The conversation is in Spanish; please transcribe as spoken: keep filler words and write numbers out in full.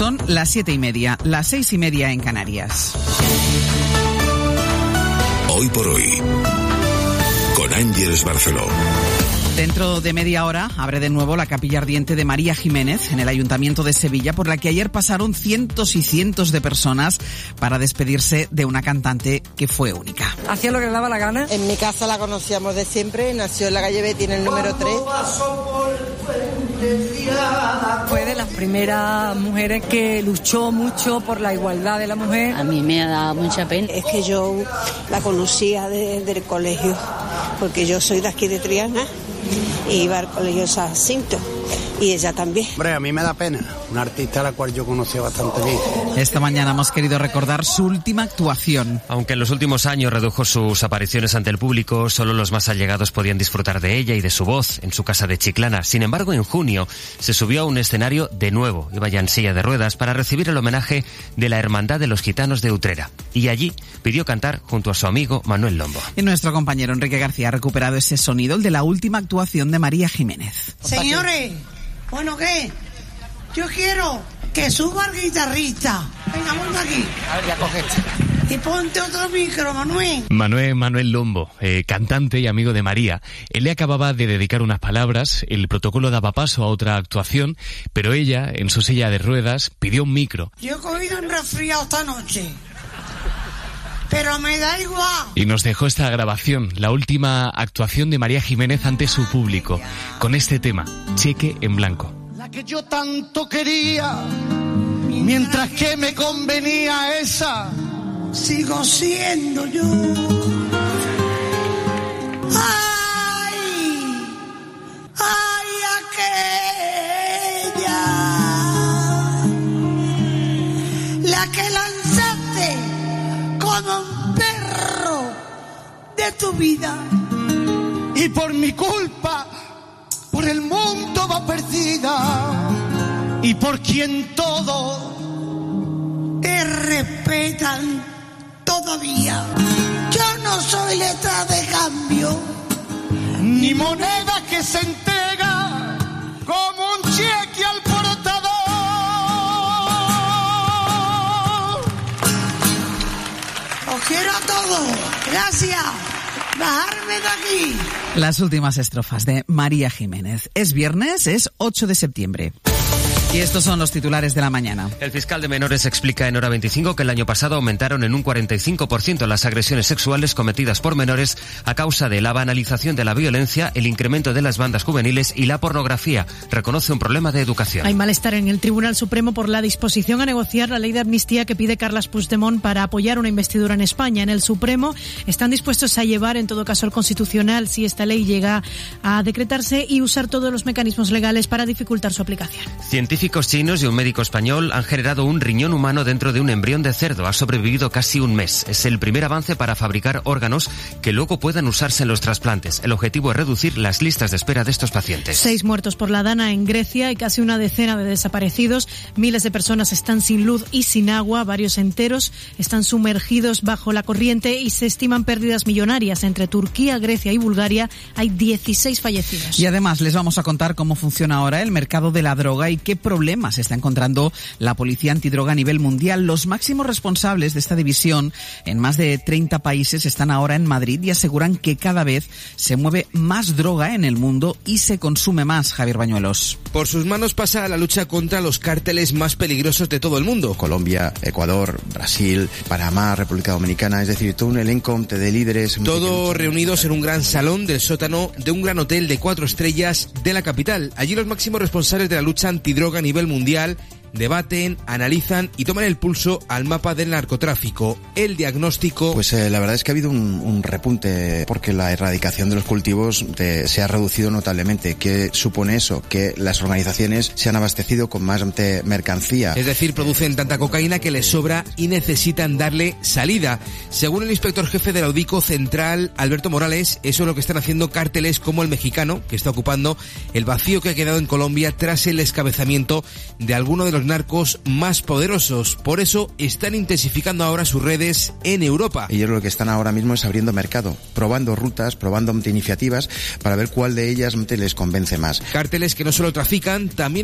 Son las siete y media, las seis y media en Canarias. Hoy por hoy, con Ángeles Barceló. Dentro de media hora abre de nuevo la capilla ardiente de María Jiménez en el Ayuntamiento de Sevilla, por la que ayer pasaron cientos y cientos de personas para despedirse de una cantante que fue única. Hacía lo que le daba la gana. En mi casa la conocíamos de siempre, nació en la calle Betty en el número tres. Fue de las primeras mujeres que luchó mucho por la igualdad de la mujer. A mí me ha dado mucha pena. Es que yo la conocía de, del colegio, porque yo soy de aquí de Triana y iba al colegio San Jacinto. Y ella también. Hombre, a mí me da pena, una artista a la cual yo conocí bastante bien. Esta mañana hemos querido recordar su última actuación. Aunque en los últimos años redujo sus apariciones ante el público, solo los más allegados podían disfrutar de ella y de su voz en su casa de Chiclana. Sin embargo, en junio se subió a un escenario de nuevo, iba ya en silla de ruedas, para recibir el homenaje de la Hermandad de los Gitanos de Utrera. Y allí pidió cantar junto a su amigo Manuel Lombo. Y nuestro compañero Enrique García ha recuperado ese sonido, el de la última actuación de María Jiménez. Señores, bueno, ¿qué? Yo quiero que suba el guitarrista. Venga, ponte aquí. A ver, ya coge este. Y ponte otro micro, Manuel. Manuel Manuel Lombo, eh, cantante y amigo de María. Él le acababa de dedicar unas palabras, el protocolo daba paso a otra actuación, pero ella, en su silla de ruedas, pidió un micro. Yo he cogido un resfriado esta noche, pero me da igual. Y nos dejó esta grabación, la última actuación de María Jiménez ante su público, con este tema, Cheque en Blanco. La que yo tanto quería, mientras que me convenía esa, sigo siendo yo. ¡Ay! ¡Ay, aquella! La que lanzaste como un perro de tu vida. Y por mi culpa, por el mundo va perdida. Y por quien todo te respetan todavía. Yo no soy letra de cambio, ni moneda que se entrega como un cheque al portador. Os quiero a todos. Gracias. Bajarme de aquí. Las últimas estrofas de María Jiménez. Es viernes, es ocho de septiembre. Y estos son los titulares de la mañana. El fiscal de menores explica en Hora veinticinco que el año pasado aumentaron en un cuarenta y cinco por ciento las agresiones sexuales cometidas por menores a causa de la banalización de la violencia, el incremento de las bandas juveniles y la pornografía. Reconoce un problema de educación. Hay malestar en el Tribunal Supremo por la disposición a negociar la ley de amnistía que pide Carles Puigdemont para apoyar una investidura en España. En el Supremo están dispuestos a llevar, en todo caso, al Constitucional si esta ley llega a decretarse y usar todos los mecanismos legales para dificultar su aplicación. Científicos chinos y un médico español han generado un riñón humano dentro de un embrión de cerdo. Ha sobrevivido casi un mes. Es el primer avance para fabricar órganos que luego puedan usarse en los trasplantes. El objetivo es reducir las listas de espera de estos pacientes. Seis muertos por la Dana en Grecia y casi una decena de desaparecidos. Miles de personas están sin luz y sin agua. Varios enteros están sumergidos bajo la corriente y se estiman pérdidas millonarias. Entre Turquía, Grecia y Bulgaria hay dieciséis fallecidos. Y además les vamos a contar cómo funciona ahora el mercado de la droga y qué problemas está encontrando la policía antidroga a nivel mundial. Los máximos responsables de esta división en más de treinta países están ahora en Madrid y aseguran que cada vez se mueve más droga en el mundo y se consume más. Javier Bañuelos. Por sus manos pasa la lucha contra los cárteles más peligrosos de todo el mundo. Colombia, Ecuador, Brasil, Panamá, República Dominicana, es decir, todo un elenco de líderes. Todos reunidos en un gran salón del sótano de un gran hotel de cuatro estrellas de la capital. Allí los máximos responsables de la lucha antidroga a nivel mundial debaten, analizan y toman el pulso al mapa del narcotráfico. El diagnóstico... Pues eh, la verdad es que ha habido un, un repunte porque la erradicación de los cultivos de, se ha reducido notablemente. ¿Qué supone eso? Que las organizaciones se han abastecido con más de mercancía. Es decir, producen tanta cocaína que les sobra y necesitan darle salida. Según el inspector jefe del Audico Central, Alberto Morales, eso es lo que están haciendo cárteles como el mexicano, que está ocupando el vacío que ha quedado en Colombia tras el descabezamiento de alguno de los narcos más poderosos. Por eso están intensificando ahora sus redes en Europa. Ellos lo que están ahora mismo es abriendo mercado, probando rutas, probando iniciativas para ver cuál de ellas les convence más. Cárteles que no solo trafican, también